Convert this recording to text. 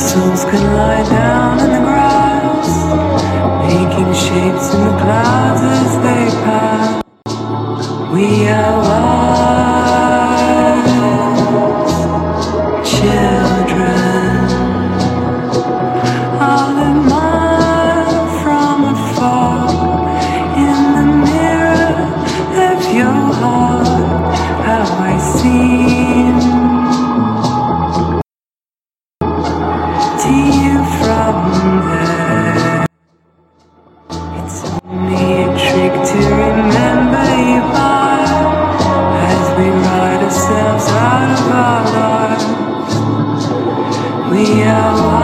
souls can lie down in the grass, making shapes in the clouds as they pass. We are wise children. I'll admire from afar in the mirror of your heart how I seem to you from there. It's only a trick to remember you by as we write ourselves out of our lives. We are